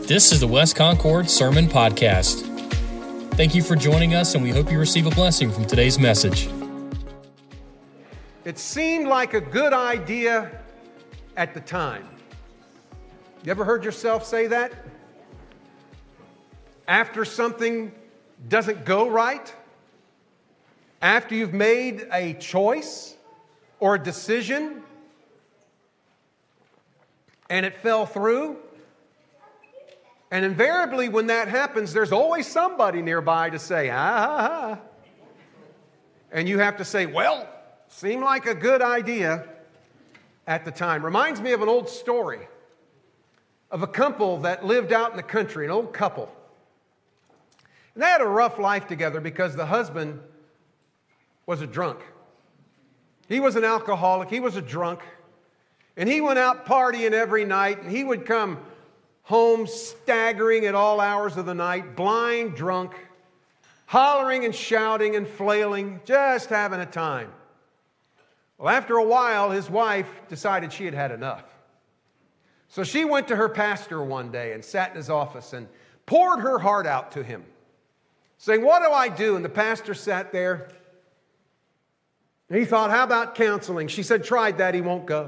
This is the West Concord Sermon Podcast. Thank you for joining us, and we hope you receive a blessing from today's message. It seemed like a good idea at the time. You ever heard yourself say that? After something doesn't go right? After you've made a choice or a decision and it fell through? And invariably when that happens, there's always somebody nearby to say, ah. And you have to say, well, seemed like a good idea at the time. Reminds me of an old story of a couple that lived out in the country, an old couple. And they had a rough life together because the husband was a drunk. He was an alcoholic, he was a drunk, and he went out partying every night, and he would come home staggering at all hours of the night, blind drunk, hollering and shouting and flailing, just having a time. Well, after a while, his wife decided she had had enough. So she went to her pastor one day and sat in his office and poured her heart out to him, saying, what do I do? And the pastor sat there. And he thought, how about counseling? She said, tried that, he won't go.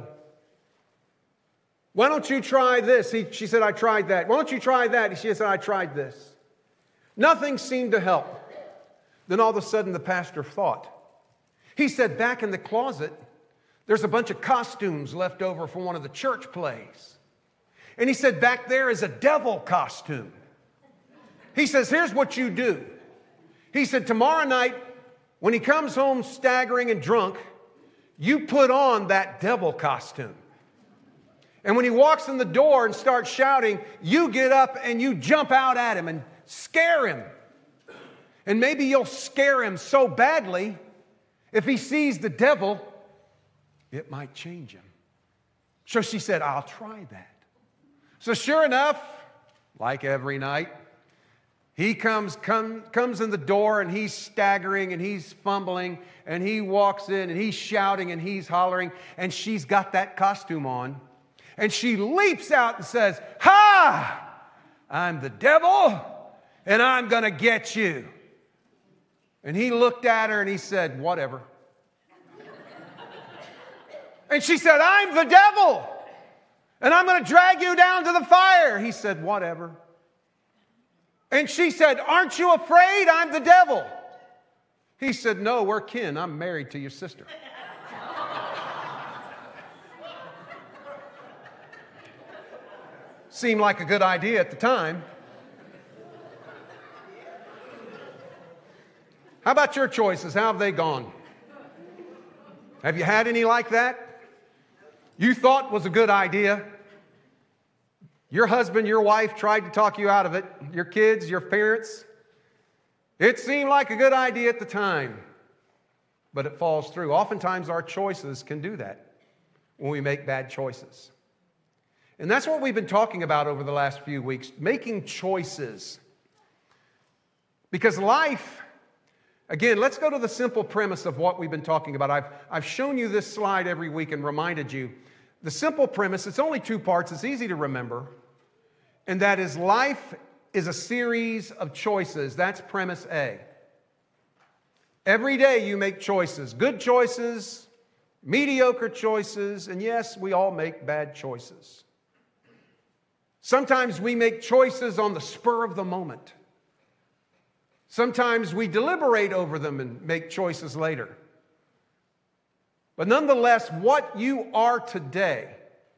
Why don't you try this? She said, I tried that. Why don't you try that? She said, I tried this. Nothing seemed to help. Then all of a sudden the pastor thought. He said, back in the closet, there's a bunch of costumes left over from one of the church plays. And he said, back there is a devil costume. He says, here's what you do. He said, tomorrow night, when he comes home staggering and drunk, you put on that devil costume. And when he walks in the door and starts shouting, you get up and you jump out at him and scare him. And maybe you'll scare him so badly, if he sees the devil, it might change him. So she said, I'll try that. So sure enough, like every night, he comes in the door and he's staggering and he's fumbling and he walks in and he's shouting and he's hollering and she's got that costume on and she leaps out and says, ha! I'm the devil and I'm going to get you. And he looked at her and he said, whatever. And she said, I'm the devil and I'm going to drag you down to the fire. He said, whatever. And she said, aren't you afraid? I'm the devil. He said, no, we're kin. I'm married to your sister. Seemed like a good idea at the time. How about your choices? How have they gone? Have you had any like that? You thought was a good idea. Your husband, your wife tried to talk you out of it. Your kids, your parents. It seemed like a good idea at the time, but it falls through. Oftentimes our choices can do that when we make bad choices. And that's what we've been talking about over the last few weeks, making choices. Because life, again, let's go to the simple premise of what we've been talking about. I've shown you this slide every week and reminded you. The simple premise, it's only two parts, it's easy to remember, and that is life is a series of choices. That's premise A. Every day you make choices, good choices, mediocre choices, and yes, we all make bad choices. Sometimes we make choices on the spur of the moment. Sometimes we deliberate over them and make choices later. But nonetheless, what you are today,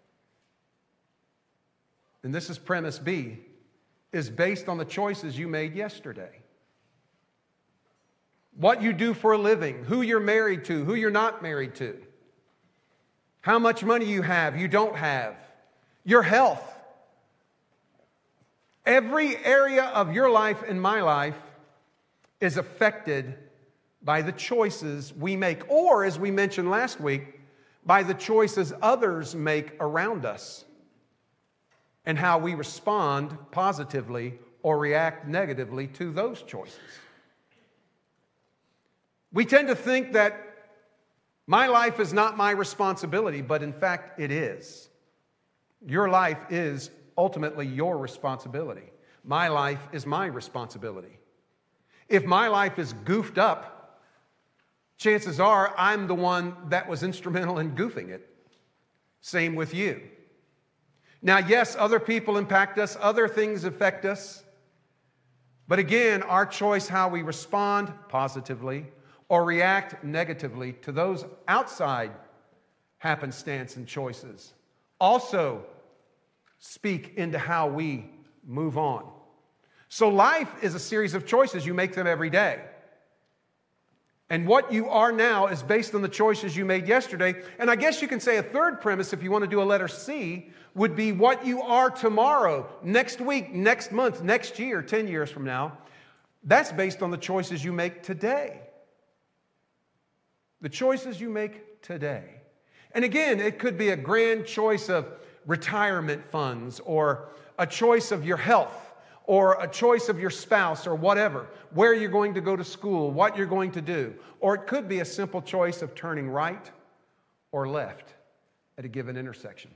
and this is premise B, is based on the choices you made yesterday. What you do for a living, who you're married to, who you're not married to, how much money you have, you don't have, your health. Every area of your life and my life is affected by the choices we make, or as we mentioned last week, by the choices others make around us and how we respond positively or react negatively to those choices. We tend to think that my life is not my responsibility, but in fact it is. Your life is ultimately your responsibility. My life is my responsibility. If my life is goofed up, chances are I'm the one that was instrumental in goofing it. Same with you. Now, yes, other people impact us, other things affect us. But again, our choice how we respond positively or react negatively to those outside happenstance and choices also speak into how we move on. So life is a series of choices. You make them every day. And what you are now is based on the choices you made yesterday. And I guess you can say a third premise, if you want to do a letter C, would be what you are tomorrow, next week, next month, next year, 10 years from now. That's based on the choices you make today. The choices you make today. And again, it could be a grand choice of retirement funds or a choice of your health or a choice of your spouse or whatever, where you're going to go to school, what you're going to do. Or it could be a simple choice of turning right or left at a given intersection.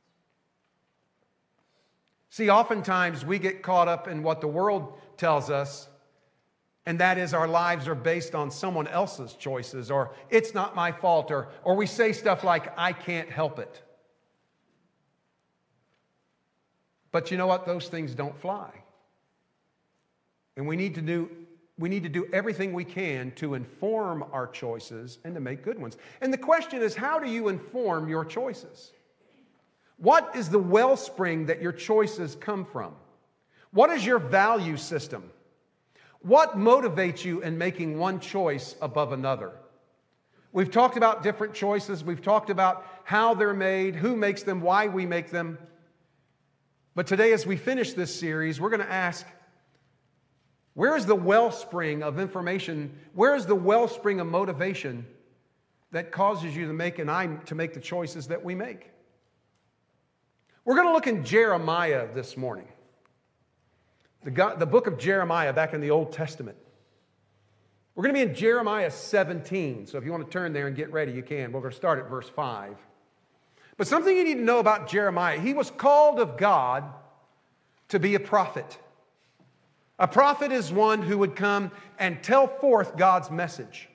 See, oftentimes we get caught up in what the world tells us, and that is our lives are based on someone else's choices, or it's not my fault, or we say stuff like, I can't help it. But you know what? Those things don't fly. And we need to do everything we can to inform our choices and to make good ones. And the question is, how do you inform your choices? What is the wellspring that your choices come from? What is your value system? What motivates you in making one choice above another? We've talked about different choices. We've talked about how they're made, who makes them, why we make them. But today, as we finish this series, we're going to ask, where is the wellspring of information? Where is the wellspring of motivation that causes you to make the choices that we make? We're going to look in Jeremiah this morning. The book of Jeremiah back in the Old Testament. We're going to be in Jeremiah 17. So if you want to turn there and get ready, you can. We're going to start at verse 5. But something you need to know about Jeremiah, he was called of God to be a prophet. A prophet is one who would come and tell forth God's message.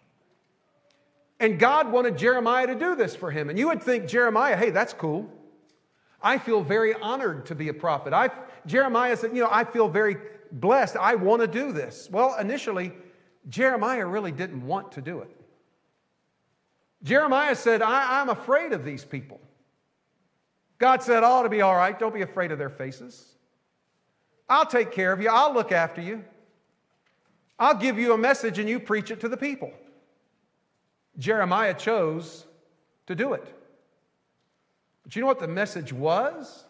And God wanted Jeremiah to do this for him. And you would think, Jeremiah, hey, that's cool. I feel very honored to be a prophet. Jeremiah said, I feel very blessed. I want to do this. Well, initially, Jeremiah really didn't want to do it. Jeremiah said, I'm afraid of these people. God said, oh, it'll be all right. Don't be afraid of their faces. I'll take care of you. I'll look after you. I'll give you a message and you preach it to the people. Jeremiah chose to do it. But you know what the message was?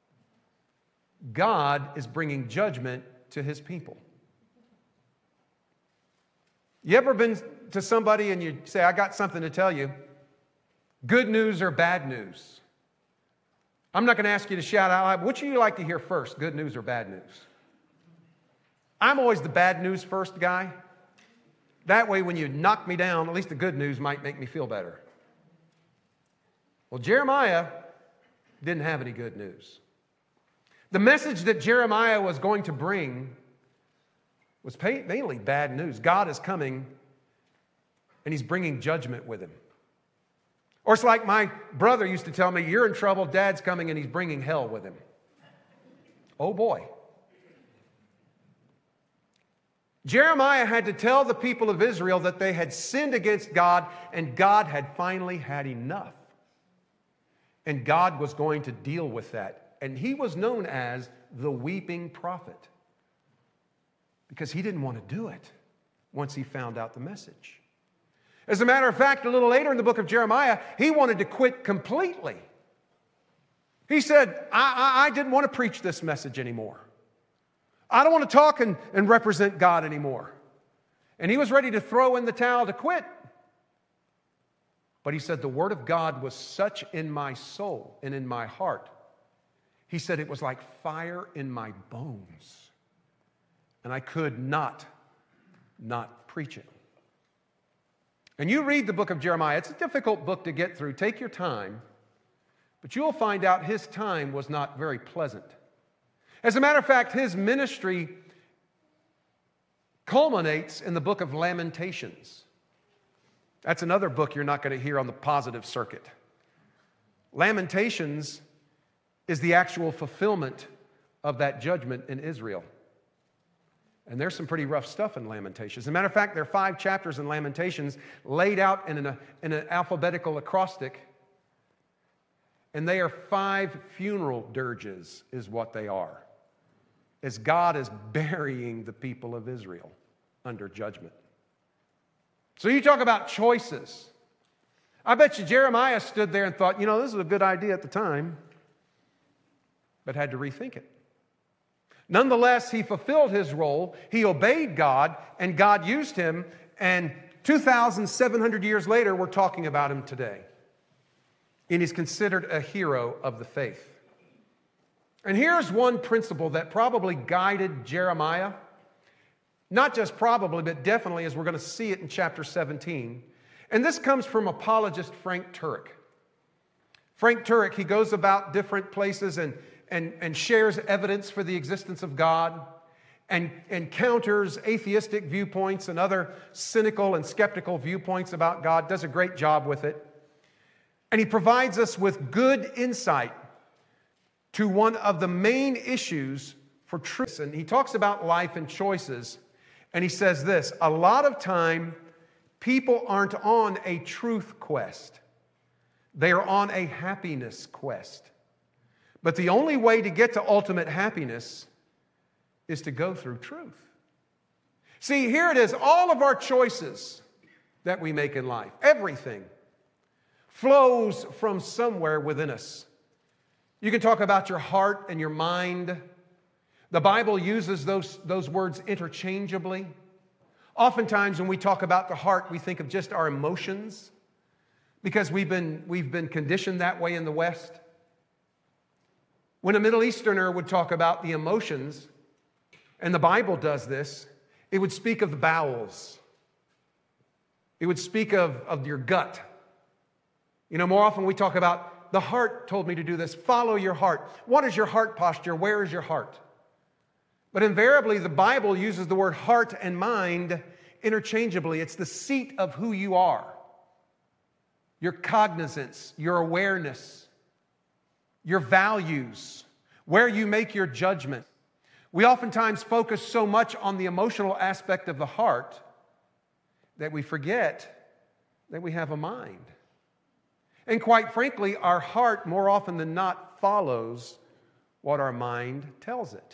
God is bringing judgment to his people. You ever been to somebody and you say, I got something to tell you? Good news or bad news? I'm not going to ask you to shout out loud. Which would you like to hear first, good news or bad news? I'm always the bad news first guy. That way, when you knock me down, at least the good news might make me feel better. Well, Jeremiah didn't have any good news. The message that Jeremiah was going to bring was mainly bad news. God is coming, and he's bringing judgment with him. Or it's like my brother used to tell me, you're in trouble, Dad's coming, and he's bringing hell with him. Oh boy. Jeremiah had to tell the people of Israel that they had sinned against God, and God had finally had enough. And God was going to deal with that. And he was known as the weeping prophet, because he didn't want to do it once he found out the message. As a matter of fact, a little later in the book of Jeremiah, he wanted to quit completely. He said, I didn't want to preach this message anymore. I don't want to talk and represent God anymore. And he was ready to throw in the towel to quit. But he said, the word of God was such in my soul and in my heart. He said it was like fire in my bones. And I could not preach it. And you read the book of Jeremiah. It's a difficult book to get through. Take your time. But you'll find out his time was not very pleasant. As a matter of fact, his ministry culminates in the book of Lamentations. That's another book you're not going to hear on the positive circuit. Lamentations is the actual fulfillment of that judgment in Israel. And there's some pretty rough stuff in Lamentations. As a matter of fact, there are 5 chapters in Lamentations laid out in an alphabetical acrostic. And they are 5 funeral dirges, is what they are, as God is burying the people of Israel under judgment. So you talk about choices. I bet you Jeremiah stood there and thought, this is a good idea at the time, but had to rethink it. Nonetheless, he fulfilled his role, he obeyed God, and God used him, and 2,700 years later, we're talking about him today. And he's considered a hero of the faith. And here's one principle that probably guided Jeremiah, not just probably, but definitely, as we're going to see it in chapter 17. And this comes from apologist Frank Turek. Frank Turek, he goes about different places and shares evidence for the existence of God and counters atheistic viewpoints and other cynical and skeptical viewpoints about God, does a great job with it. And he provides us with good insight to one of the main issues for truth. And he talks about life and choices, and he says this: a lot of time, people aren't on a truth quest. They are on a happiness quest. But the only way to get to ultimate happiness is to go through truth. See, here it is. All of our choices that we make in life, everything, flows from somewhere within us. You can talk about your heart and your mind. The Bible uses those words interchangeably. Oftentimes when we talk about the heart, we think of just our emotions because we've been conditioned that way in the West. When a Middle Easterner would talk about the emotions, and the Bible does this, it would speak of the bowels. It would speak of your gut. More often we talk about the heart told me to do this. Follow your heart. What is your heart posture? Where is your heart? But invariably, the Bible uses the word heart and mind interchangeably. It's the seat of who you are. Your cognizance, your awareness, your values, where you make your judgment. We oftentimes focus so much on the emotional aspect of the heart that we forget that we have a mind. And quite frankly, our heart more often than not follows what our mind tells it.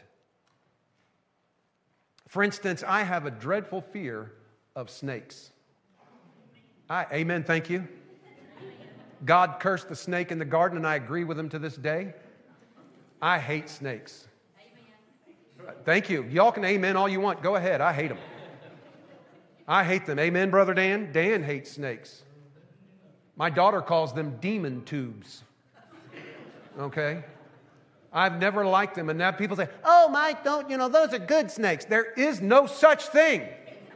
For instance, I have a dreadful fear of snakes. Amen, thank you. God cursed the snake in the garden, and I agree with him to this day. I hate snakes. Amen. Thank you. Y'all can amen all you want. Go ahead. I hate them. I hate them. Amen, Brother Dan? Dan hates snakes. My daughter calls them demon tubes. Okay? I've never liked them. And now people say, oh, Mike, those are good snakes. There is no such thing.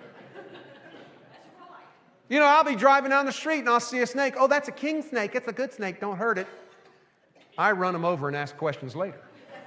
I'll be driving down the street and I'll see a snake. Oh, that's a king snake. It's a good snake. Don't hurt it. I run them over and ask questions later.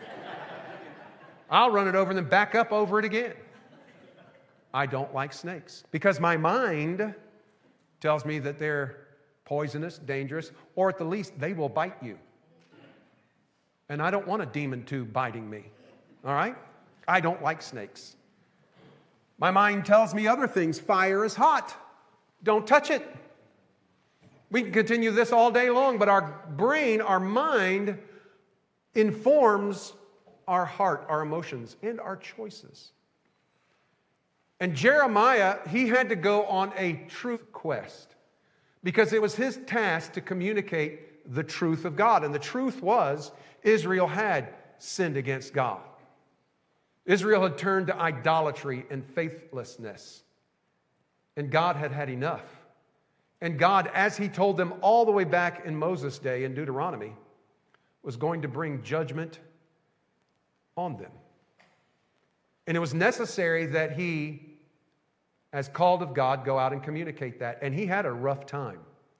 I'll run it over and then back up over it again. I don't like snakes because my mind tells me that they're poisonous, dangerous, or at the least, they will bite you. And I don't want a demon tube biting me. All right? I don't like snakes. My mind tells me other things. Fire is hot. Don't touch it. We can continue this all day long, but our brain, our mind, informs our heart, our emotions, and our choices. And Jeremiah, he had to go on a truth quest because it was his task to communicate the truth of God. And the truth was Israel had sinned against God. Israel had turned to idolatry and faithlessness. And God had had enough. And God, as he told them all the way back in Moses' day in Deuteronomy, was going to bring judgment on them. And it was necessary that he, as called of God, go out and communicate that. And he had a rough time.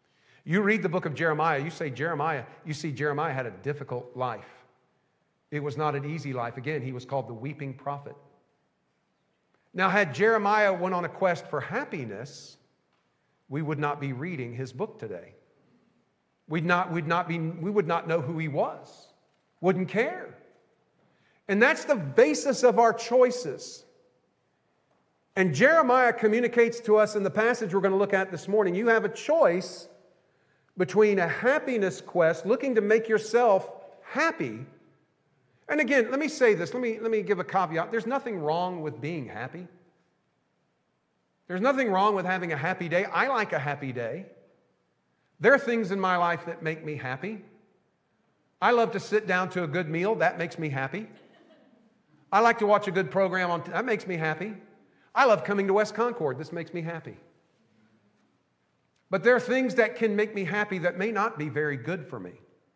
You read the book of Jeremiah, you see Jeremiah had a difficult life. It was not an easy life. Again, he was called the weeping prophet. Now, had Jeremiah went on a quest for happiness, we would not be reading his book today. We would not know who he was. Wouldn't care. And that's the basis of our choices. And Jeremiah communicates to us in the passage we're going to look at this morning. You have a choice between a happiness quest, looking to make yourself happy. And again, let me say this. Let me give a caveat. There's nothing wrong with being happy. There's nothing wrong with having a happy day. I like a happy day. There are things in my life that make me happy. I love to sit down to a good meal. That makes me happy. I like to watch a good program. That makes me happy. I love coming to West Concord. This makes me happy. But there are things that can make me happy that may not be very good for me.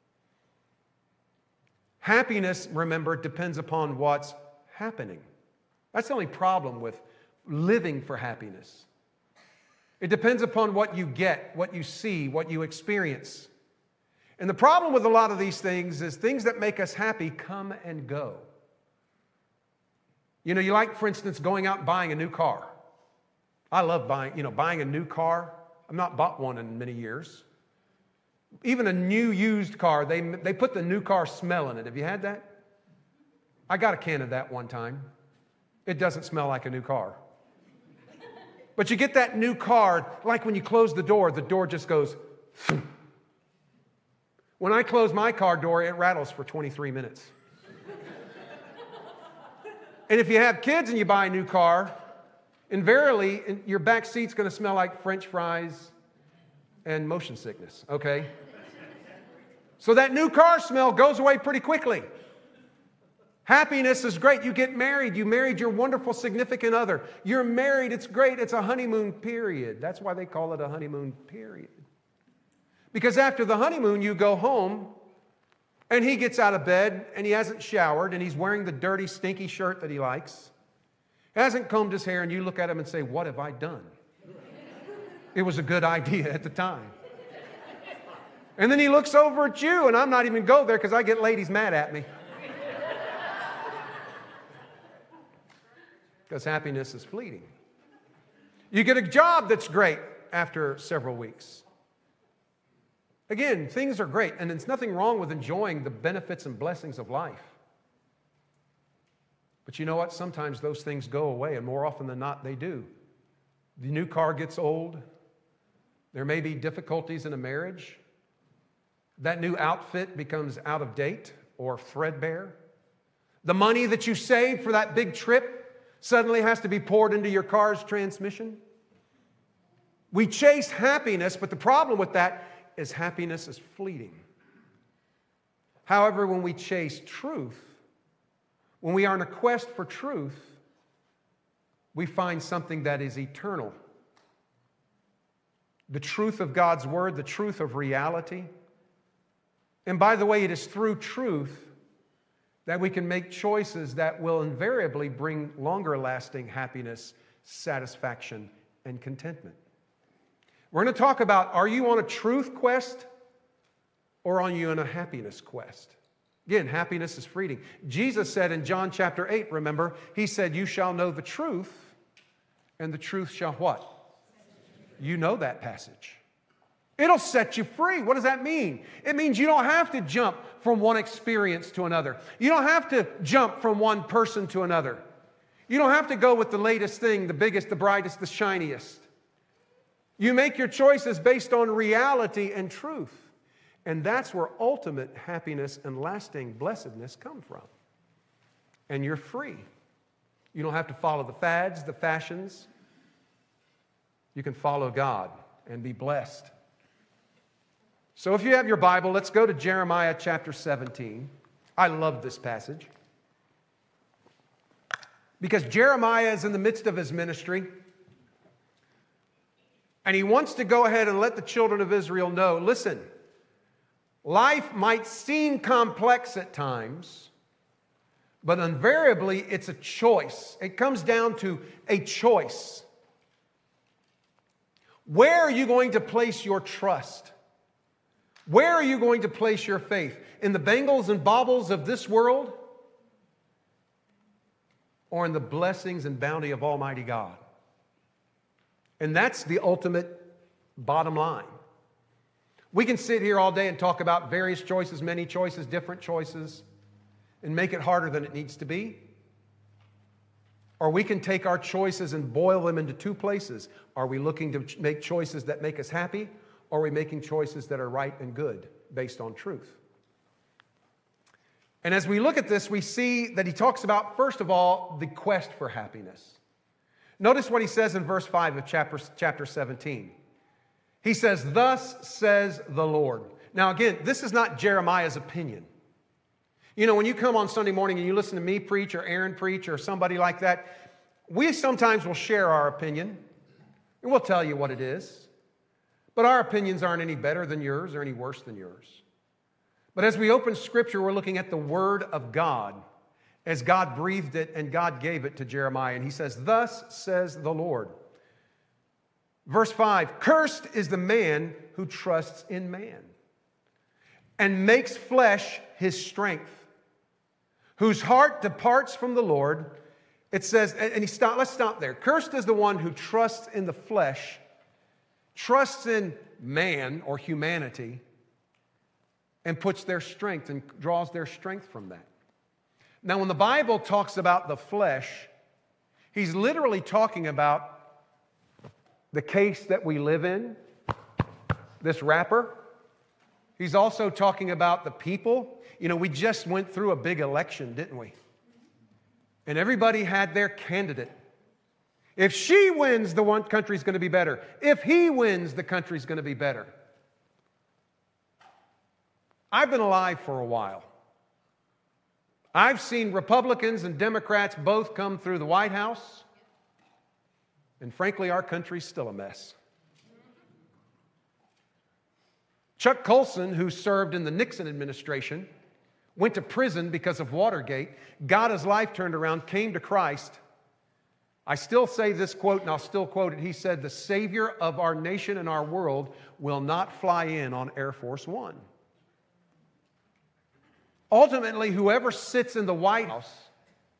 Happiness, remember, depends upon what's happening. That's the only problem with living for happiness. It depends upon what you get, what you see, what you experience. And the problem with a lot of these things is things that make us happy come and go. You know, you like, for instance, going out and buying a new car. I love buying a new car. I've not bought one in many years. Even a new used car, they put the new car smell in it. Have you had that? I got a can of that one time. It doesn't smell like a new car. But you get that new car, like when you close the door just goes. When I close my car door, it rattles for 23 minutes. And if you have kids and you buy a new car, invariably your back seat's going to smell like French fries and motion sickness, okay? So that new car smell goes away pretty quickly. Happiness is great. You get married. You married your wonderful significant other. You're married. It's great. It's a honeymoon period. That's why they call it a honeymoon period. Because after the honeymoon, you go home, and he gets out of bed, and he hasn't showered, and he's wearing the dirty, stinky shirt that he likes. He hasn't combed his hair, and you look at him and say, "What have I done?" It was a good idea at the time. And then he looks over at you, and I'm not even go there because I get ladies mad at me. Because happiness is fleeting. You get a job that's great after several weeks. Again, things are great, and there's nothing wrong with enjoying the benefits and blessings of life. But you know what? Sometimes those things go away, and more often than not, they do. The new car gets old. There may be difficulties in a marriage. That new outfit becomes out of date or threadbare. The money that you saved for that big trip suddenly has to be poured into your car's transmission. We chase happiness, but the problem with that is happiness is fleeting. However, when we chase truth, when we are on a quest for truth, we find something that is eternal. The truth of God's Word, the truth of reality. And by the way, it is through truth that we can make choices that will invariably bring longer lasting happiness, satisfaction, and contentment. We're going to talk about, are you on a truth quest or are you on a happiness quest? Again, happiness is fleeting. Jesus said in John chapter 8, remember, he said, "You shall know the truth, and the truth shall" what? You know that passage. It'll set you free. What does that mean? It means you don't have to jump from one experience to another. You don't have to jump from one person to another. You don't have to go with the latest thing, the biggest, the brightest, the shiniest. You make your choices based on reality and truth. And that's where ultimate happiness and lasting blessedness come from. And you're free. You don't have to follow the fads, the fashions. You can follow God and be blessed. So if you have your Bible, let's go to Jeremiah chapter 17. I love this passage. Because Jeremiah is in the midst of his ministry. And he wants to go ahead and let the children of Israel know, listen, life might seem complex at times, but invariably it's a choice. It comes down to a choice. Where are you going to place your trust? Where are you going to place your faith? In the bangles and baubles of this world? Or in the blessings and bounty of Almighty God? And that's the ultimate bottom line. We can sit here all day and talk about various choices, many choices, different choices, and make it harder than it needs to be. Or we can take our choices and boil them into two places. Are we looking to make choices that make us happy? Or are we making choices that are right and good based on truth? And as we look at this, we see that he talks about, first of all, the quest for happiness. Notice what he says in verse 5 of chapter 17. He says, "Thus says the Lord." Now again, this is not Jeremiah's opinion. You know, when you come on Sunday morning and you listen to me preach or Aaron preach or somebody like that, we sometimes will share our opinion and we'll tell you what it is. But our opinions aren't any better than yours or any worse than yours. But as we open Scripture, we're looking at the Word of God as God breathed it and God gave it to Jeremiah. And he says, "Thus says the Lord." Verse 5, "Cursed is the man who trusts in man and makes flesh his strength, whose heart departs from the Lord." It says, let's stop there. Cursed is the one who trusts in the flesh, trusts in man or humanity, and puts their strength and draws their strength from that. Now, when the Bible talks about the flesh, he's literally talking about the case that we live in, this wrapper. He's also talking about the people. You know, we just went through a big election, didn't we? And everybody had their candidate. If she wins, the one country's going to be better. If he wins, the country's going to be better. I've been alive for a while. I've seen Republicans and Democrats both come through the White House. And frankly, our country's still a mess. Chuck Colson, who served in the Nixon administration, went to prison because of Watergate, got his life turned around, came to Christ. I still say this quote, and I'll still quote it. He said, "The Savior of our nation and our world will not fly in on Air Force One." Ultimately, whoever sits in the White House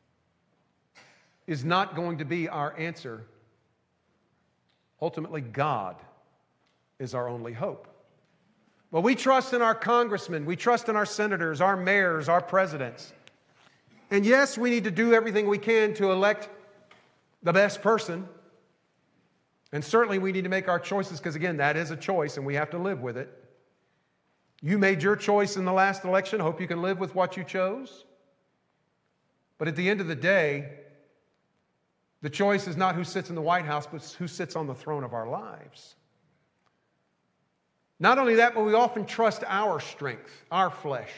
is not going to be our answer. Ultimately, God is our only hope. But we trust in our congressmen, we trust in our senators, our mayors, our presidents. And yes, we need to do everything we can to elect the best person. And certainly we need to make our choices because, again, that is a choice and we have to live with it. You made your choice in the last election. Hope you can live with what you chose. But at the end of the day, the choice is not who sits in the White House, but who sits on the throne of our lives. Not only that, but we often trust our strength, our flesh.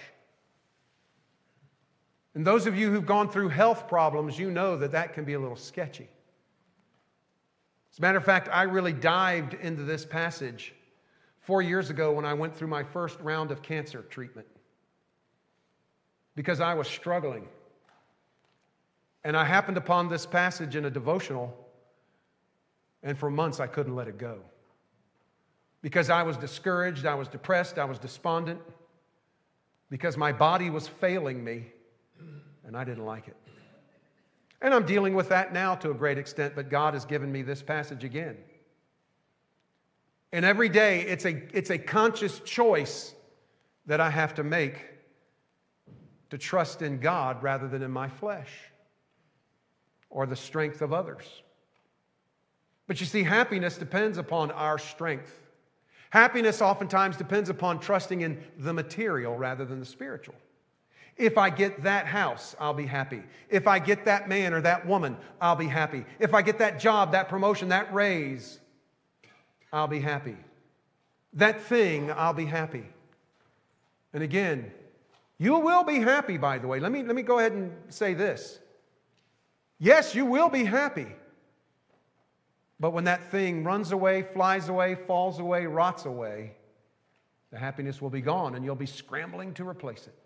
And those of you who've gone through health problems, you know that that can be a little sketchy. As a matter of fact, I really dived into this passage 4 years ago when I went through my first round of cancer treatment because I was struggling. And I happened upon this passage in a devotional, and for months I couldn't let it go. Because I was discouraged, I was depressed, I was despondent, because my body was failing me, and I didn't like it. And I'm dealing with that now to a great extent, but God has given me this passage again. And every day, it's a conscious choice that I have to make to trust in God rather than in my flesh or the strength of others. But you see, happiness depends upon our strength. Happiness oftentimes depends upon trusting in the material rather than the spiritual. If I get that house, I'll be happy. If I get that man or that woman, I'll be happy. If I get that job, that promotion, that raise, I'll be happy. That thing, I'll be happy. And again, you will be happy, by the way. Let me go ahead and say this. Yes, you will be happy. But when that thing runs away, flies away, falls away, rots away, the happiness will be gone and you'll be scrambling to replace it.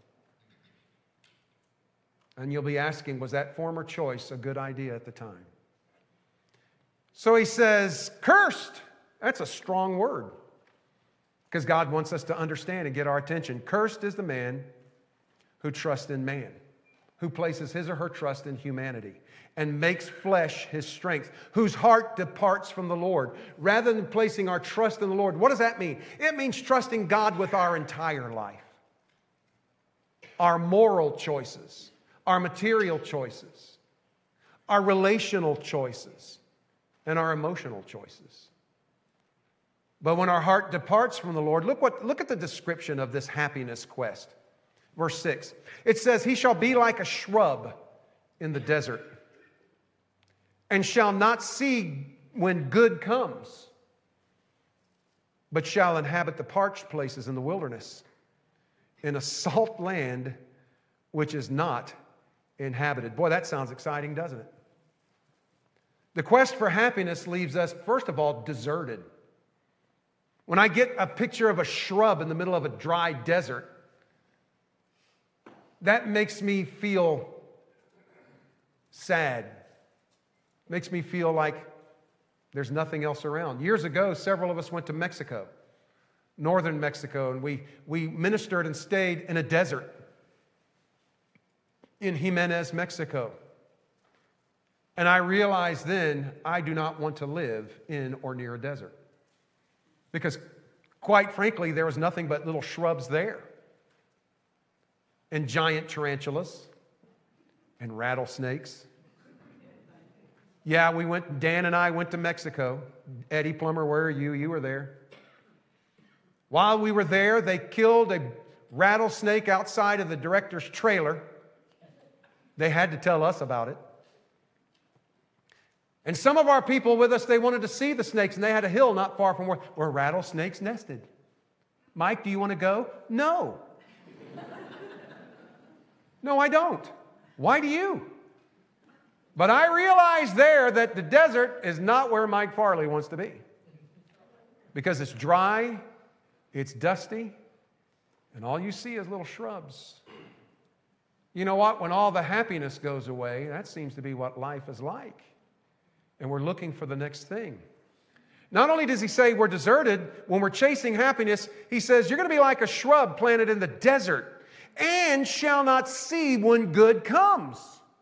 And you'll be asking, was that former choice a good idea at the time? So he says, cursed. That's a strong word. because God wants us to understand and get our attention. Cursed is the man who trusts in man, who places his or her trust in humanity and makes flesh his strength, whose heart departs from the Lord. Rather than placing our trust in the Lord, what does that mean? It means trusting God with our entire life. Our moral choices, our material choices, our relational choices, and our emotional choices. But when our heart departs from the Lord, look at the description of this happiness quest. Verse 6, it says, he shall be like a shrub in the desert and shall not see when good comes, but shall inhabit the parched places in the wilderness, in a salt land which is not inhabited. Boy, that sounds exciting, doesn't it? The quest for happiness leaves us, first of all, deserted. When I get a picture of a shrub in the middle of a dry desert, that makes me feel sad. Makes me feel like there's nothing else around. Years ago, several of us went to Mexico, northern Mexico, and we ministered and stayed in a desert in Jimenez, Mexico. And I realized then I do not want to live in or near a desert. Because quite frankly, there was nothing but little shrubs there. And giant tarantulas and rattlesnakes. Yeah, Dan and I went to Mexico. Eddie Plummer, where are you? You were there. While we were there, they killed a rattlesnake outside of the director's trailer. They had to tell us about it. And some of our people with us, they wanted to see the snakes, and they had a hill not far from where rattlesnakes nested. Mike, do you want to go? No. No, I don't. Why do you? But I realized there that the desert is not where Mike Farley wants to be. Because it's dry, it's dusty, and all you see is little shrubs. You know what? When all the happiness goes away, that seems to be what life is like. And we're looking for the next thing. Not only does he say we're deserted, when we're chasing happiness, he says you're going to be like a shrub planted in the desert and shall not see when good comes.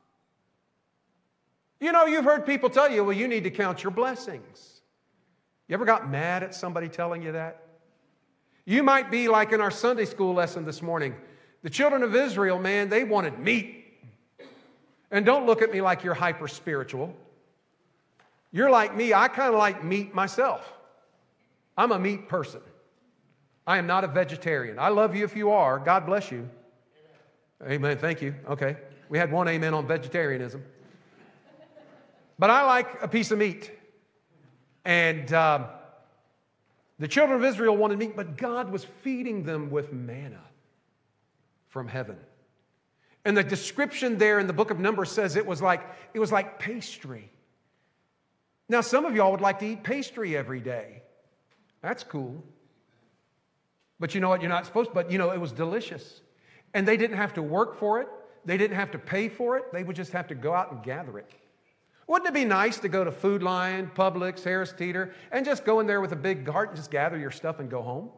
You know, you've heard people tell you, well, you need to count your blessings. You ever got mad at somebody telling you that? You might be like in our Sunday school lesson this morning. The children of Israel, man, they wanted meat. And don't look at me like you're hyper spiritual. You're like me. I kind of like meat myself. I'm a meat person. I am not a vegetarian. I love you if you are. God bless you. Amen. Thank you. Okay. We had one amen on vegetarianism. But I like a piece of meat. And the children of Israel wanted meat, but God was feeding them with manna from heaven. And the description there in the book of Numbers says it was like pastry. Now, some of y'all would like to eat pastry every day. That's cool. But you know what? You're not supposed to. But, it was delicious. And they didn't have to work for it. They didn't have to pay for it. They would just have to go out and gather it. Wouldn't it be nice to go to Food Lion, Publix, Harris Teeter, and just go in there with a big cart and just gather your stuff and go home?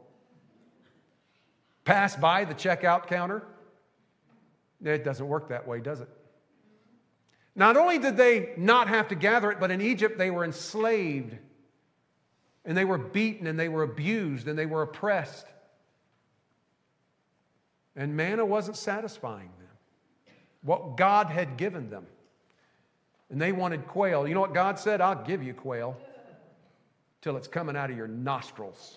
Pass by the checkout counter? It doesn't work that way, does it? Not only did they not have to gather it, but in Egypt they were enslaved. And they were beaten and they were abused and they were oppressed. And manna wasn't satisfying them. What God had given them. And they wanted quail. You know what God said? I'll give you quail till it's coming out of your nostrils.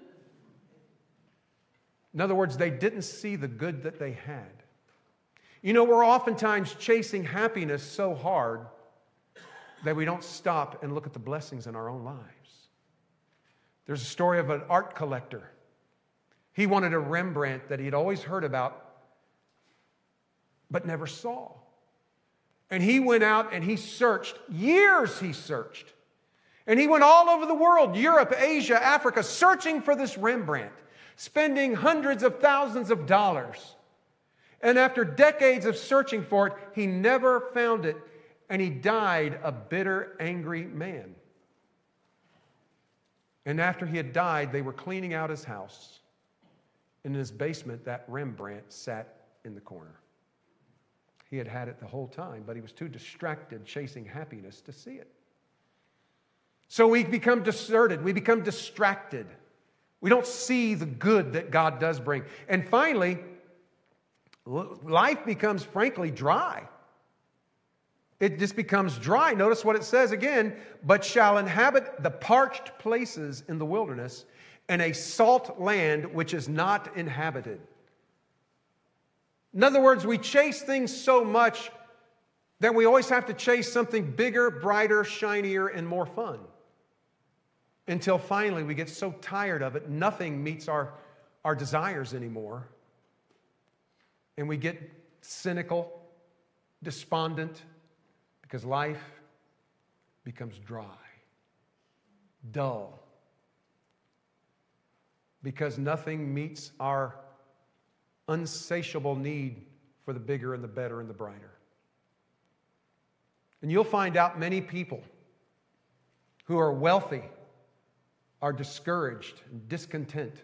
In other words, they didn't see the good that they had. We're oftentimes chasing happiness so hard that we don't stop and look at the blessings in our own lives. There's a story of an art collector. He wanted a Rembrandt that he'd always heard about, but never saw. And he went out and he searched. Years he searched. And he went all over the world, Europe, Asia, Africa, searching for this Rembrandt, spending hundreds of thousands of dollars. And after decades of searching for it, he never found it, and he died a bitter, angry man. And after he had died, they were cleaning out his house. And in his basement, that Rembrandt sat in the corner. He had had it the whole time, but he was too distracted chasing happiness to see it. So we become deserted. We become distracted. We don't see the good that God does bring. And finally, life becomes, frankly, dry. It just becomes dry. Notice what it says again, but shall inhabit the parched places in the wilderness and a salt land which is not inhabited. In other words, we chase things so much that we always have to chase something bigger, brighter, shinier, and more fun. Until finally we get so tired of it, nothing meets our desires anymore. And we get cynical, despondent, because life becomes dry, dull, because nothing meets our unsatiable need for the bigger and the better and the brighter. And you'll find out many people who are wealthy are discouraged and discontent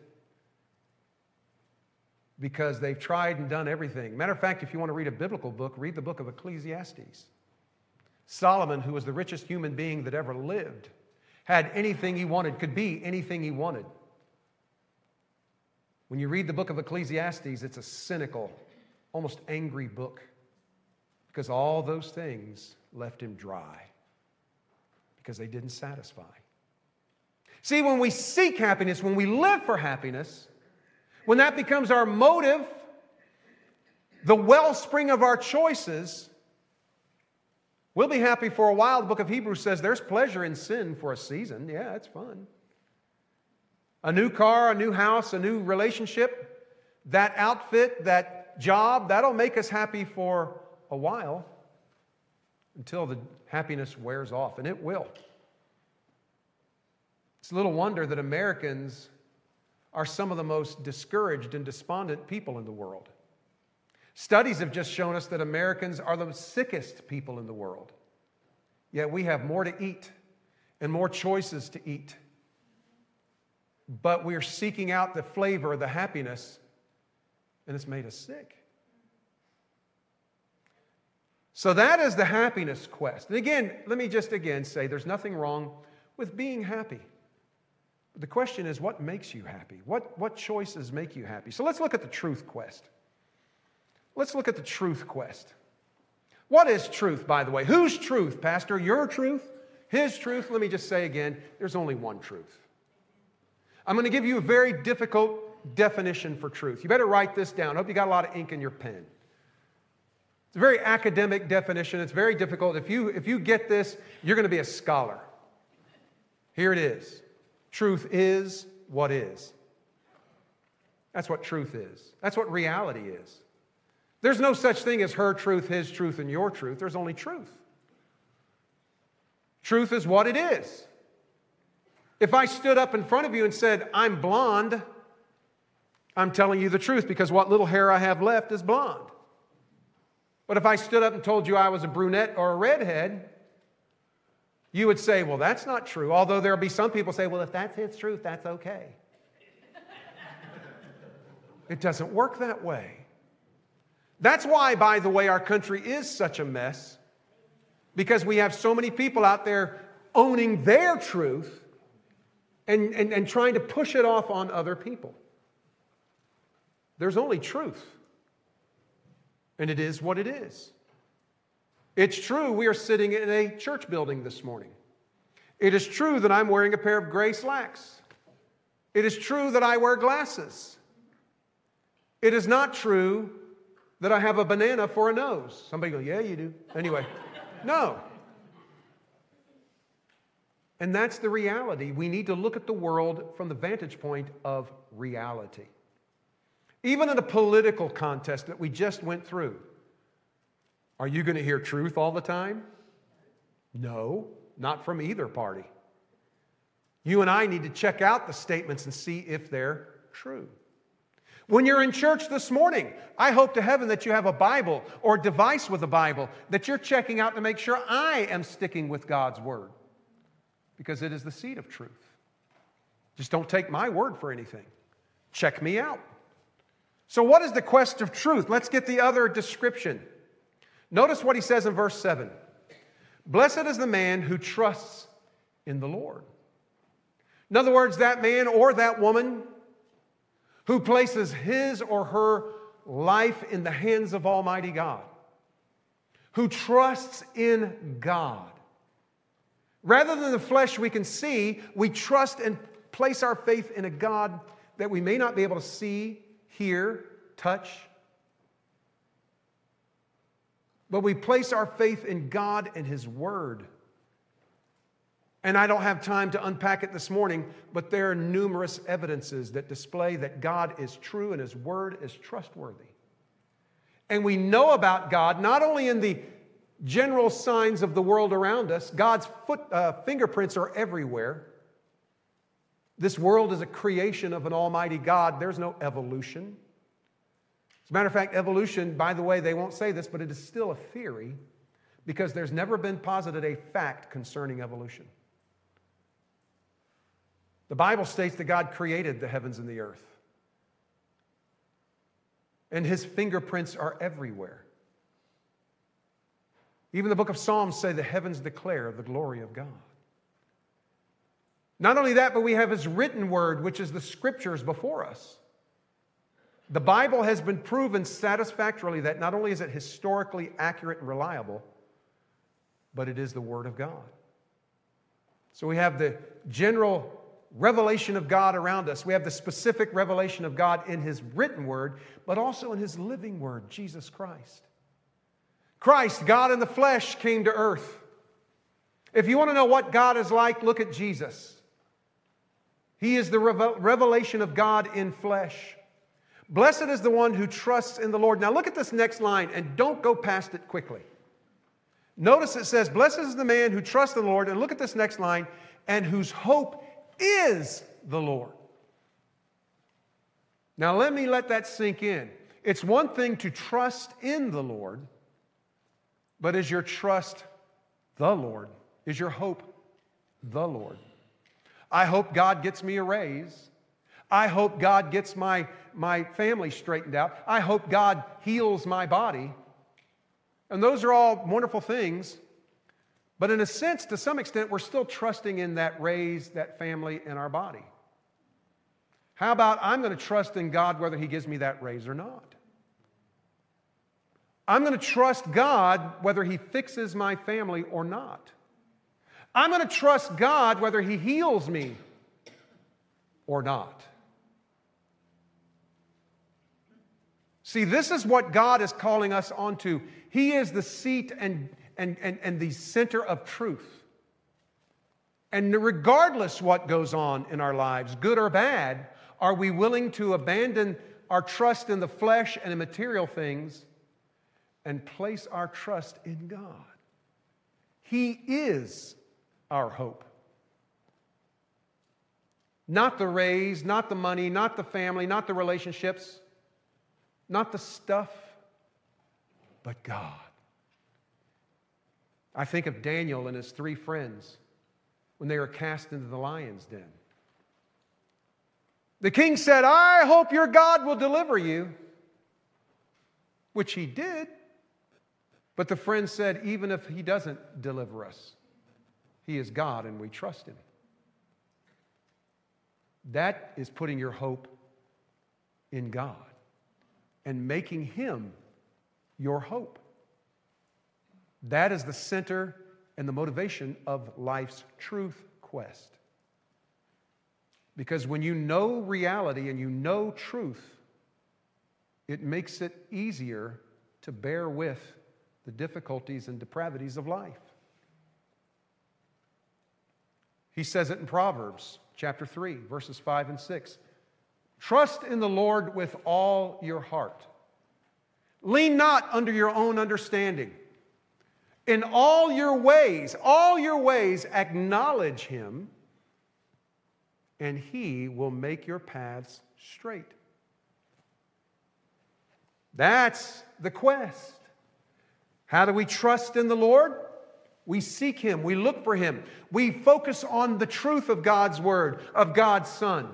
because they've tried and done everything. Matter of fact, if you want to read a biblical book, read the book of Ecclesiastes. Solomon, who was the richest human being that ever lived, had anything he wanted, could be anything he wanted. When you read the book of Ecclesiastes, it's a cynical, almost angry book because all those things left him dry because they didn't satisfy. See, when we seek happiness, when we live for happiness, when that becomes our motive, the wellspring of our choices, we'll be happy for a while. The book of Hebrews says there's pleasure in sin for a season. Yeah, it's fun. A new car, a new house, a new relationship, that outfit, that job, that'll make us happy for a while until the happiness wears off, and it will. It's little wonder that Americans are some of the most discouraged and despondent people in the world. Studies have just shown us that Americans are the sickest people in the world. Yet we have more to eat and more choices to eat. But we're seeking out the flavor, the happiness, and it's made us sick. So that is the happiness quest. And again, let me just say there's nothing wrong with being happy. The question is, what makes you happy? What choices make you happy? So let's look at the truth quest. Let's look at the truth quest. What is truth, by the way? Whose truth, Pastor? Your truth? His truth? Let me just say again, there's only one truth. I'm going to give you a very difficult definition for truth. You better write this down. I hope you got a lot of ink in your pen. It's a very academic definition. It's very difficult. If you get this, you're going to be a scholar. Here it is. Truth is what is. That's what truth is. That's what reality is. There's no such thing as her truth, his truth, and your truth. There's only truth. Truth is what it is. If I stood up in front of you and said, I'm blonde, I'm telling you the truth because what little hair I have left is blonde. But if I stood up and told you I was a brunette or a redhead, you would say, well, that's not true. Although there'll be some people say, well, if that's his truth, that's okay. It doesn't work that way. That's why, by the way, our country is such a mess, because we have so many people out there owning their truth and trying to push it off on other people. There's only truth, and it is what it is. It's true we are sitting in a church building this morning. It is true that I'm wearing a pair of gray slacks. It is true that I wear glasses. It is not true that I have a banana for a nose. Somebody go, yeah, you do. Anyway, no. And that's the reality. We need to look at the world from the vantage point of reality. Even in a political contest that we just went through, are you going to hear truth all the time? No, not from either party. You and I need to check out the statements and see if they're true. When you're in church this morning, I hope to heaven that you have a Bible or a device with a Bible that you're checking out to make sure I am sticking with God's Word, because it is the seed of truth. Just don't take my word for anything. Check me out. So what is the quest of truth? Let's get the other description. Notice what he says in verse 7. Blessed is the man who trusts in the Lord. In other words, that man or that woman who places his or her life in the hands of Almighty God, who trusts in God. Rather than the flesh we can see, we trust and place our faith in a God that we may not be able to see, hear, touch. But we place our faith in God and His Word. And I don't have time to unpack it this morning, but there are numerous evidences that display that God is true and His Word is trustworthy. And we know about God not only in the general signs of the world around us. God's fingerprints are everywhere. This world is a creation of an almighty God. There's no evolution. As a matter of fact, evolution, by the way, they won't say this, but it is still a theory because there's never been posited a fact concerning evolution. The Bible states that God created the heavens and the earth. And His fingerprints are everywhere. Even the book of Psalms say the heavens declare the glory of God. Not only that, but we have His written word, which is the scriptures before us. The Bible has been proven satisfactorily that not only is it historically accurate and reliable, but it is the Word of God. So we have the general revelation of God around us. We have the specific revelation of God in His written word, but also in His living word, Jesus Christ. Christ, God in the flesh, came to earth. If you want to know what God is like, look at Jesus. He is the revelation of God in flesh. Blessed is the one who trusts in the Lord. Now look at this next line and don't go past it quickly. Notice it says, blessed is the man who trusts in the Lord. And look at this next line, and whose hope is the Lord. Now let me let that sink in. It's one thing to trust in the Lord, but is your trust the Lord? Is your hope the Lord? I hope God gets me a raise. I hope God gets my family straightened out. I hope God heals my body. And those are all wonderful things. But in a sense, to some extent, we're still trusting in that raise, that family, and our body. How about I'm going to trust in God whether He gives me that raise or not? I'm going to trust God whether He fixes my family or not. I'm going to trust God whether He heals me or not. See, this is what God is calling us onto. He is the seat and the center of truth. And regardless what goes on in our lives, good or bad, are we willing to abandon our trust in the flesh and in material things and place our trust in God? He is our hope. Not the raise, not the money, not the family, not the relationships, not the stuff, but God. I think of Daniel and his 3 friends when they were cast into the lion's den. The king said, I hope your God will deliver you, which He did. But the friend said, even if He doesn't deliver us, He is God and we trust Him. That is putting your hope in God and making Him your hope. That is the center and the motivation of life's truth quest. Because when you know reality and you know truth, it makes it easier to bear with the difficulties and depravities of life. He says it in Proverbs chapter 3, verses 5 and 6. Trust in the Lord with all your heart. Lean not unto your own understanding. In all your ways, acknowledge Him, and He will make your paths straight. That's the quest. How do we trust in the Lord? We seek Him. We look for Him. We focus on the truth of God's Word, of God's Son.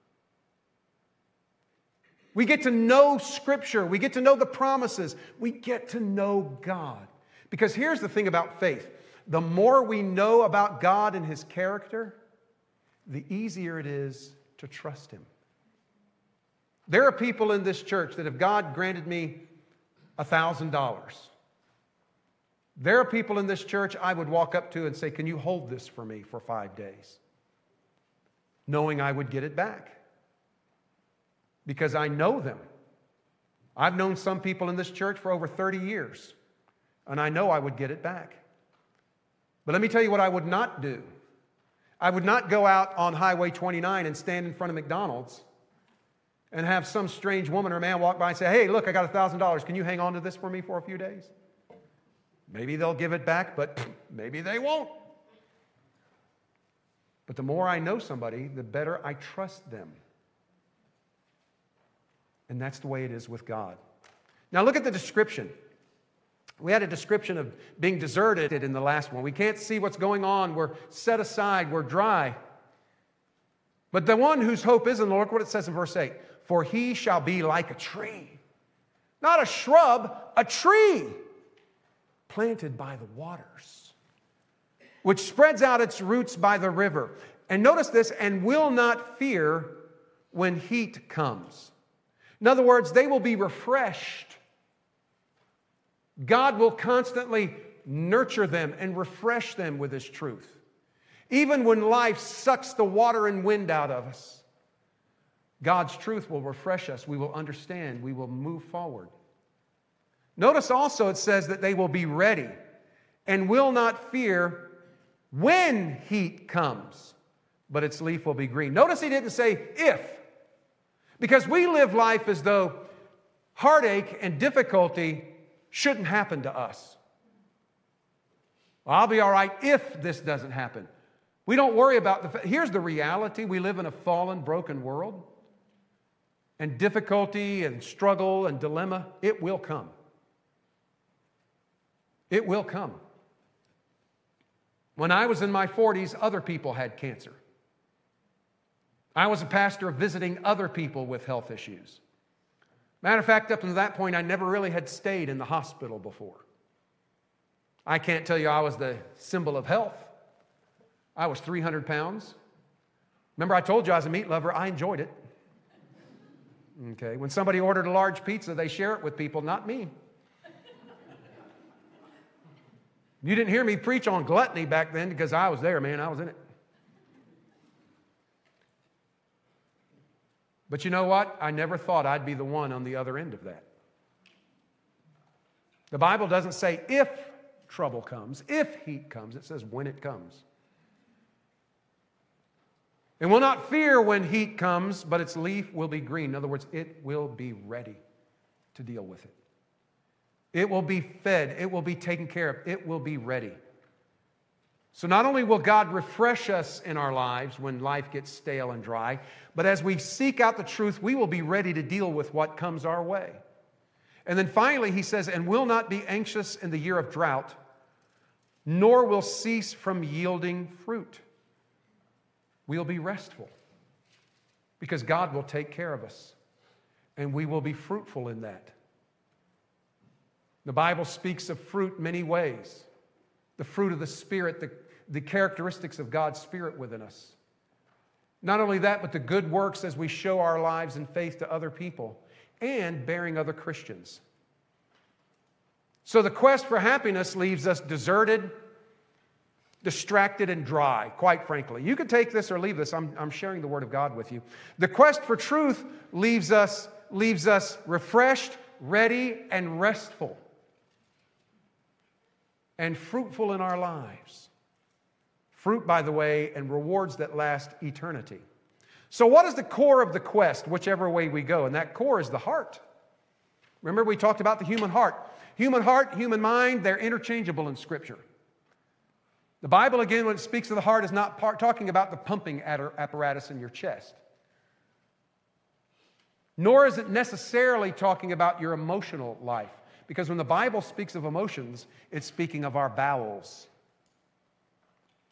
We get to know Scripture. We get to know the promises. We get to know God. Because here's the thing about faith. The more we know about God and His character, the easier it is to trust Him. There are people in this church that if God granted me $1,000, there are people in this church I would walk up to and say, "Can you hold this for me for 5 days?" Knowing I would get it back. Because I know them. I've known some people in this church for over 30 years, and I know I would get it back. But let me tell you what I would not do. I would not go out on Highway 29 and stand in front of McDonald's and have some strange woman or man walk by and say, "Hey, look, I got $1,000. Can you hang on to this for me for a few days?" Maybe they'll give it back, but maybe they won't. But the more I know somebody, the better I trust them. And that's the way it is with God. Now look at the description. We had a description of being deserted in the last one. We can't see what's going on. We're set aside. We're dry. But the one whose hope is in the Lord, look what it says in verse 8. For he shall be like a tree. Not a shrub, a tree. Planted by the waters. Which spreads out its roots by the river. And notice this, and will not fear when heat comes. In other words, they will be refreshed. God will constantly nurture them and refresh them with His truth. Even when life sucks the water and wind out of us, God's truth will refresh us. We will understand. We will move forward. Notice also it says that they will be ready and will not fear when heat comes, but its leaf will be green. Notice He didn't say if. Because we live life as though heartache and difficulty shouldn't happen to us. Well, I'll be all right if this doesn't happen. We don't worry about here's the reality. We live in a fallen, broken world. And difficulty and struggle and dilemma, it will come. It will come. When I was in my 40s, other people had cancer. I was a pastor visiting other people with health issues. Matter of fact, up to that point, I never really had stayed in the hospital before. I can't tell you I was the symbol of health. I was 300 pounds. Remember, I told you I was a meat lover. I enjoyed it. Okay, when somebody ordered a large pizza, they share it with people, not me. You didn't hear me preach on gluttony back then because I was there, man. I was in it. But you know what? I never thought I'd be the one on the other end of that. The Bible doesn't say if trouble comes, if heat comes. It says when it comes. It will not fear when heat comes, but its leaf will be green. In other words, it will be ready to deal with it. It will be fed. It will be taken care of. It will be ready. So not only will God refresh us in our lives when life gets stale and dry, but as we seek out the truth, we will be ready to deal with what comes our way. And then finally, he says, and will not be anxious in the year of drought, nor will cease from yielding fruit. We'll be restful because God will take care of us, and we will be fruitful in that. The Bible speaks of fruit many ways. The fruit of the Spirit, the characteristics of God's Spirit within us. Not only that, but the good works as we show our lives in faith to other people and bearing other Christians. So the quest for happiness leaves us deserted, distracted, and dry, quite frankly. You could take this or leave this. I'm sharing the Word of God with you. The quest for truth leaves us refreshed, ready, and restful, and fruitful in our lives. Fruit, by the way, and rewards that last eternity. So what is the core of the quest, whichever way we go? And that core is the heart. Remember, we talked about the human heart. Human heart, human mind, they're interchangeable in Scripture. The Bible, again, when it speaks of the heart, is not talking about the pumping apparatus in your chest. Nor is it necessarily talking about your emotional life. Because when the Bible speaks of emotions, it's speaking of our bowels.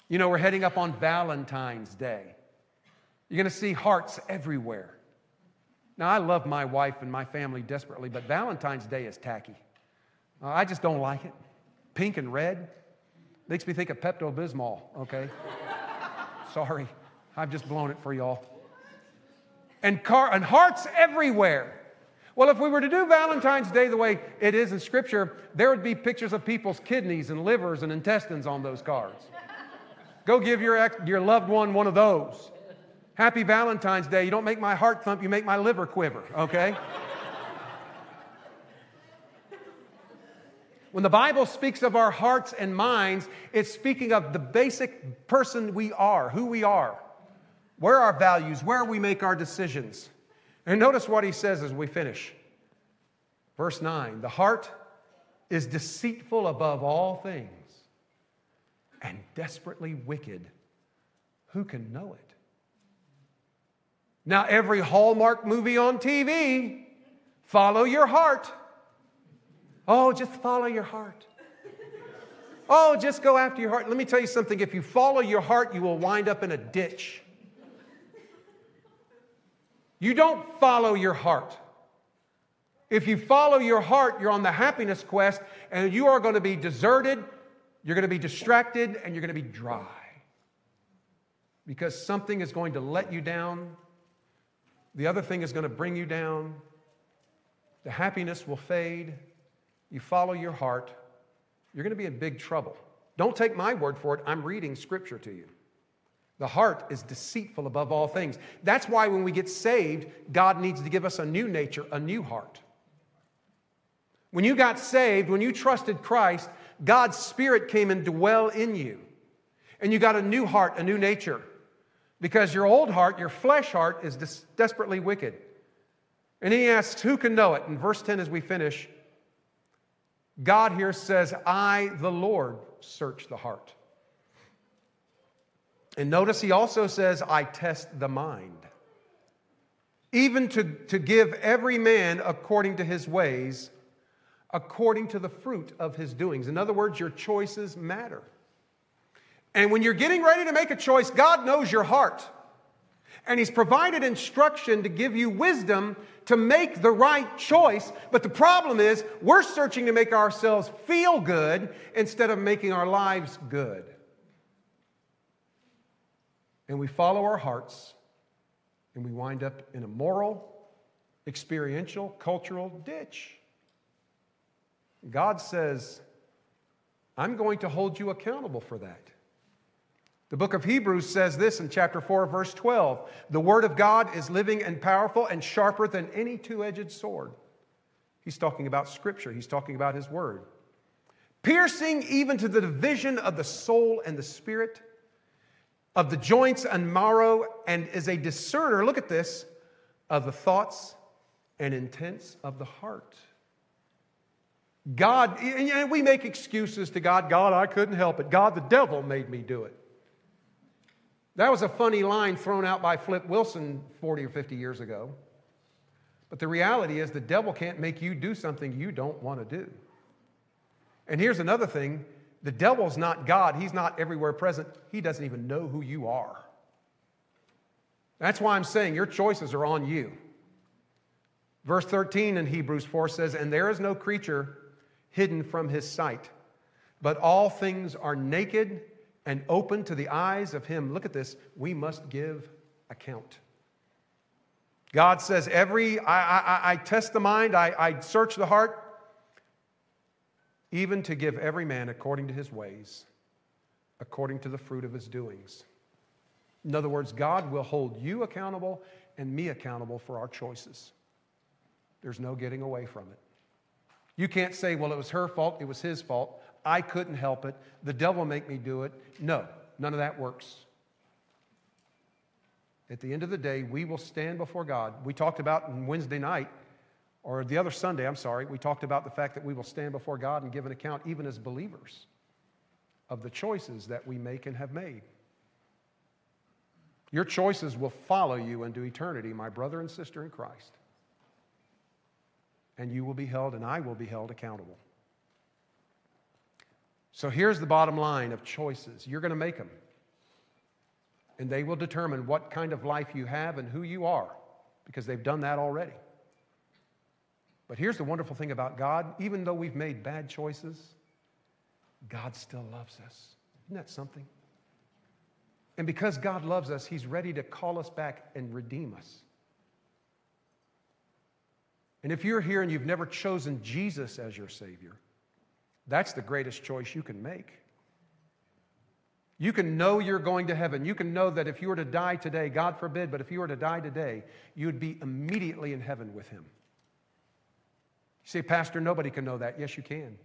You know, we're heading up on Valentine's Day. You're going to see hearts everywhere. Now, I love my wife and my family desperately, but Valentine's Day is tacky. I just don't like it. Pink and red. Makes me think of Pepto-Bismol, okay? Sorry, I've just blown it for y'all. And hearts everywhere. Well, if we were to do Valentine's Day the way it is in Scripture, there would be pictures of people's kidneys and livers and intestines on those cards. Go give your loved one of those. Happy Valentine's Day. You don't make my heart thump, you make my liver quiver, okay? When the Bible speaks of our hearts and minds, it's speaking of the basic person we are, who we are, where our values, where we make our decisions. And notice what he says as we finish. Verse 9, the heart is deceitful above all things and desperately wicked. Who can know it? Now, every Hallmark movie on TV, follow your heart. Oh, just follow your heart. Oh, just go after your heart. Let me tell you something. If you follow your heart, you will wind up in a ditch. You don't follow your heart. If you follow your heart, you're on the happiness quest, and you are going to be deserted, you're going to be distracted, and you're going to be dry. Because something is going to let you down. The other thing is going to bring you down. The happiness will fade. You follow your heart, you're going to be in big trouble. Don't take my word for it. I'm reading Scripture to you. The heart is deceitful above all things. That's why when we get saved, God needs to give us a new nature, a new heart. When you got saved, when you trusted Christ, God's Spirit came and dwell in you. And you got a new heart, a new nature. Because your old heart, your flesh heart, is desperately wicked. And he asks, who can know it? In verse 10 as we finish, God here says, I, the Lord, search the heart. And notice he also says, I test the mind. Even to give every man according to his ways, according to the fruit of his doings. In other words, your choices matter. And when you're getting ready to make a choice, God knows your heart. And he's provided instruction to give you wisdom to make the right choice. But the problem is, we're searching to make ourselves feel good instead of making our lives good. And we follow our hearts, and we wind up in a moral, experiential, cultural ditch. God says, I'm going to hold you accountable for that. The book of Hebrews says this in chapter 4, verse 12. The word of God is living and powerful and sharper than any two-edged sword. He's talking about Scripture. He's talking about His word. Piercing even to the division of the soul and the spirit, of the joints and marrow, and is a discerner, look at this, of the thoughts and intents of the heart. God, and we make excuses to God. God, I couldn't help it. God, the devil made me do it. That was a funny line thrown out by Flip Wilson 40 or 50 years ago. But the reality is the devil can't make you do something you don't want to do. And here's another thing. The devil's not God. He's not everywhere present. He doesn't even know who you are. That's why I'm saying your choices are on you. Verse 13 in Hebrews 4 says, and there is no creature hidden from his sight, but all things are naked and open to the eyes of him. Look at this. We must give account. God says, I test the mind, I search the heart, even to give every man according to his ways, according to the fruit of his doings. In other words, God will hold you accountable and me accountable for our choices. There's no getting away from it. You can't say, well, it was her fault, it was his fault. I couldn't help it. The devil made me do it. No, none of that works. At the end of the day, we will stand before God. We talked about on Wednesday night, or the other Sunday, we talked about the fact that we will stand before God and give an account, even as believers, of the choices that we make and have made. Your choices will follow you into eternity, my brother and sister in Christ. And you will be held, and I will be held accountable. So here's the bottom line of choices. You're going to make them. And they will determine what kind of life you have and who you are, because they've done that already. But here's the wonderful thing about God. Even though we've made bad choices, God still loves us. Isn't that something? And because God loves us, He's ready to call us back and redeem us. And if you're here and you've never chosen Jesus as your Savior, that's the greatest choice you can make. You can know you're going to heaven. You can know that if you were to die today, God forbid, but if you were to die today, you would be immediately in heaven with Him. You say, Pastor, nobody can know that. Yes, you can.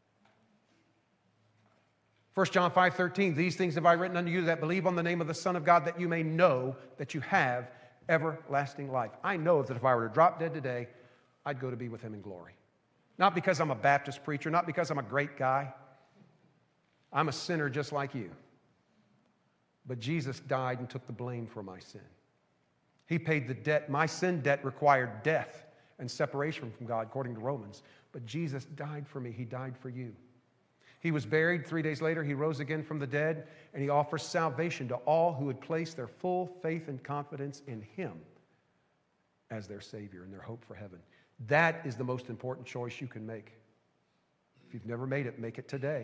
1 John 5:13, these things have I written unto you that believe on the name of the Son of God, that you may know that you have everlasting life. I know that if I were to drop dead today, I'd go to be with Him in glory. Not because I'm a Baptist preacher, not because I'm a great guy. I'm a sinner just like you. But Jesus died and took the blame for my sin. He paid the debt. My sin debt required death and separation from God, according to Romans. But Jesus died for me. He died for you. He was buried. 3 days later, He rose again from the dead, and He offers salvation to all who would place their full faith and confidence in Him as their Savior and their hope for heaven. That is the most important choice you can make. If you've never made it, make it today.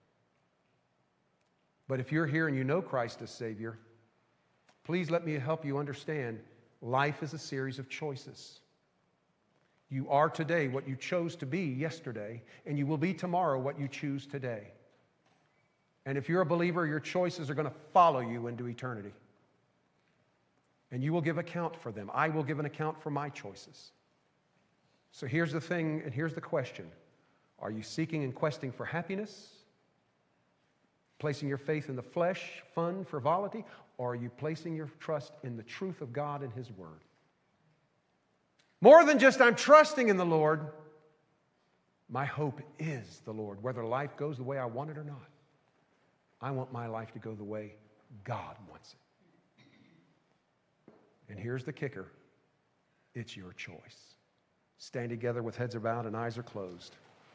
But if you're here and you know Christ as Savior, please let me help you understand life is a series of choices. You are today what you chose to be yesterday, and you will be tomorrow what you choose today. And if you're a believer, your choices are going to follow you into eternity. And you will give account for them. I will give an account for my choices. So here's the thing, and here's the question. Are you seeking and questing for happiness? Placing your faith in the flesh, fun, frivolity? Or are you placing your trust in the truth of God and His Word? More than just I'm trusting in the Lord, my hope is the Lord. Whether life goes the way I want it or not, I want my life to go the way God wants it. And here's the kicker. It's your choice. Stand together with heads are bowed and eyes are closed.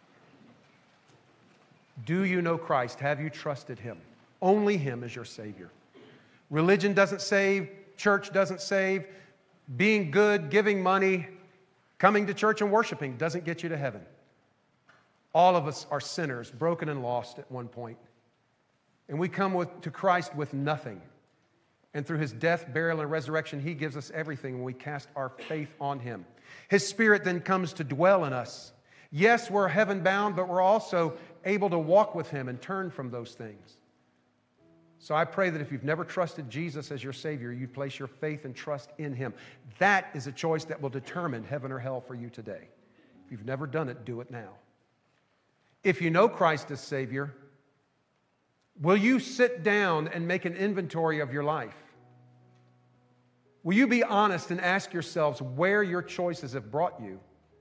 Do you know Christ? Have you trusted Him? Only Him is your Savior. Religion doesn't save. Church doesn't save. Being good, giving money, coming to church and worshiping doesn't get you to heaven. All of us are sinners, broken and lost at one point. And we come to Christ with nothing. And through His death, burial, and resurrection, He gives us everything when we cast our faith on Him. His Spirit then comes to dwell in us. Yes, we're heaven-bound, but we're also able to walk with Him and turn from those things. So I pray that if you've never trusted Jesus as your Savior, you'd place your faith and trust in Him. That is a choice that will determine heaven or hell for you today. If you've never done it, do it now. If you know Christ as Savior, will you sit down and make an inventory of your life? Will you be honest and ask yourselves where your choices have brought you?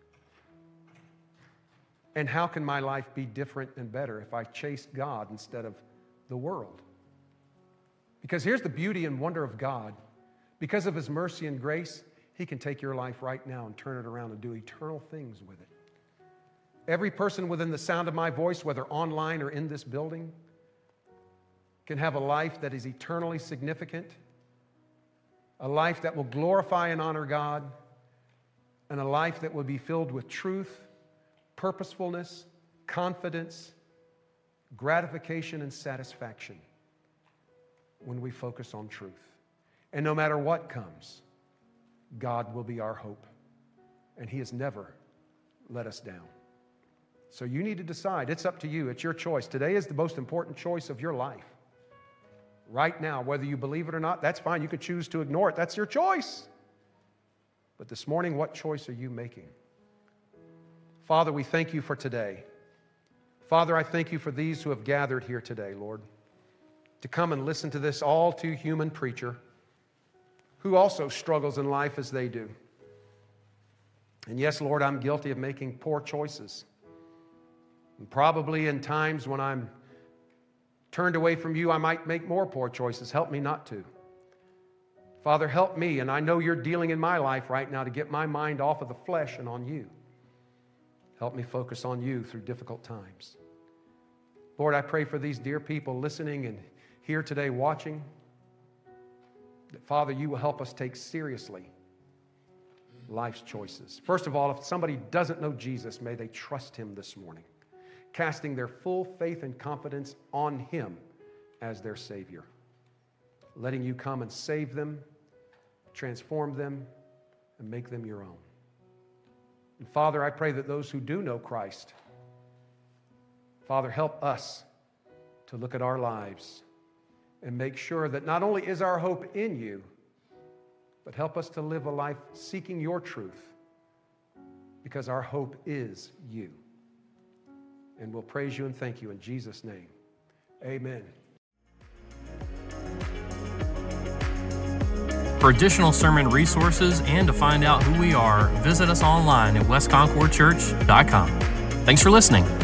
And how can my life be different and better if I chase God instead of the world? Because here's the beauty and wonder of God. Because of His mercy and grace, He can take your life right now and turn it around and do eternal things with it. Every person within the sound of my voice, whether online or in this building, can have a life that is eternally significant, a life that will glorify and honor God, and a life that will be filled with truth, purposefulness, confidence, gratification, and satisfaction when we focus on truth. And no matter what comes, God will be our hope. And He has never let us down. So you need to decide. It's up to you. It's your choice. Today is the most important choice of your life. Right now, whether you believe it or not, that's fine. You could choose to ignore it. That's your choice. But this morning, what choice are you making? Father, we thank You for today. Father, I thank You for these who have gathered here today, Lord, to come and listen to this all too human preacher who also struggles in life as they do. And yes, Lord, I'm guilty of making poor choices. And probably in times when I'm turned away from You, I might make more poor choices. Help me not to. Father, help me, and I know You're dealing in my life right now to get my mind off of the flesh and on You. Help me focus on You through difficult times. Lord, I pray for these dear people listening and here today watching. that, Father, you will help us take seriously life's choices. First of all, if somebody doesn't know Jesus, may they trust him this morning, casting their full faith and confidence on him as their Savior, letting you come and save them, transform them, and make them your own. And Father, I pray that those who do know Christ, Father, help us to look at our lives and make sure that not only is our hope in you, but help us to live a life seeking your truth, because our hope is you. And we'll praise you and thank you in Jesus' name. Amen. For additional sermon resources and to find out who we are, visit us online at westconcordchurch.com. Thanks for listening.